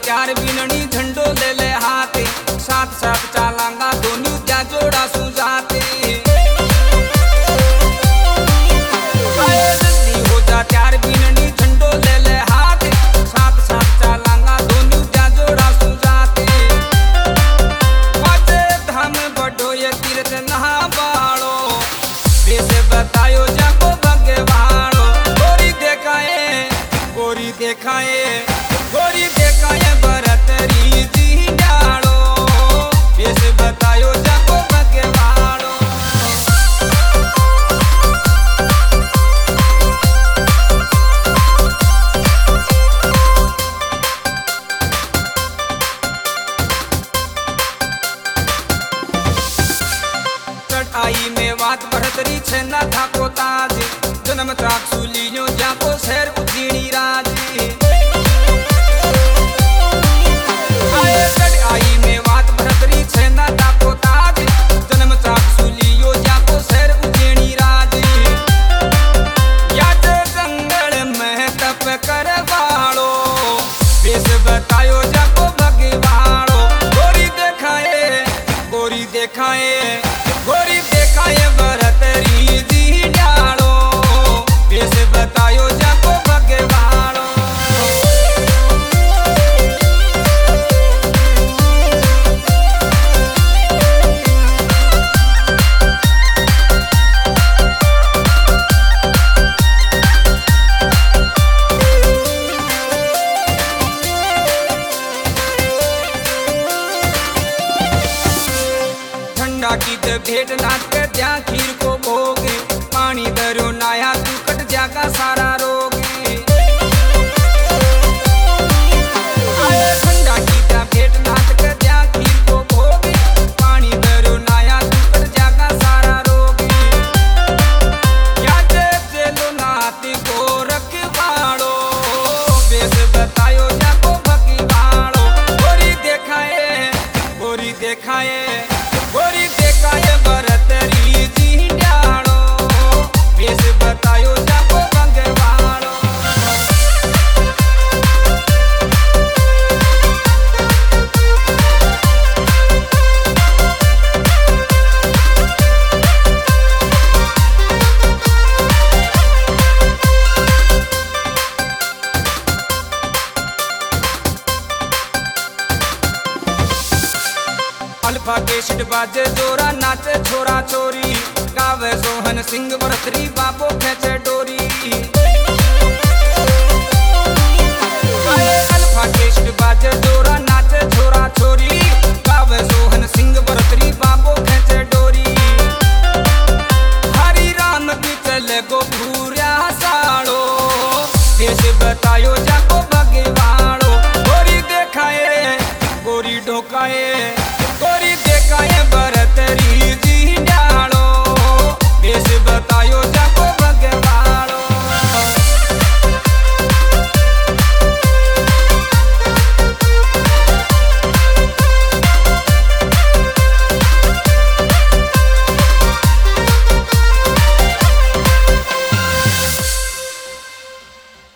त्यार बीननी झंडो ले ले हाथे, साथ साथ चालांगा दोनों त्या जोड़ा सुजाते। जल्दी हो जा त्यार बीननी झंडो ले ले हाथे, साथ साथ चालांगा दोनों त्या जोड़ा सुजाते। पाँचे धाम बढ़ो ये तीर्थ नहा बाड़ो, वैसे बतायो जाको भगवानो। गोरी देखाए गोरी देखाए गोरी देखाए भरतरी जी डालो, वैसे बतायो जाको भगवानो। आई में बात भरतरी छे ना थाको ताज, जन्म त्राक सुलियो जाको शहर उजीणी राजी। आई में बात भरतरी छे ना थाको ताज, जन्म त्राक सुलियो जाको शहर उजीणी राजी। याद जंगल में तप करवाड़ो, वेश बतायो जाको भगवाड़ो। गोरी देखाए गोरी देखाए गोरी देखाए भरतरी जी डालो, वैसे बतायो जाको भगवानो। ठंडा की भेंट नाच कर जा खीर को भोगे, पानी दरो नाया तू कट जागा सारा रोगे। ठंडा की भेंट नाच कर जा खीर को भोगे, पानी दरो नाया तू कट जागा सारा रोगे। याद चलो नाती को रखवाड़ो, वेश बतायो जाको भगवाड़ो। गोरी देखाए गोरी देखाए गोरी देखाए भरतरी जी डालो, वेश बतायो जाको भगवानो। अल्फा केसट बाजे जोरा नाचे छोरा छोरी, गावे सोहन सिंह भरतरी बाबो खेचे डोरी।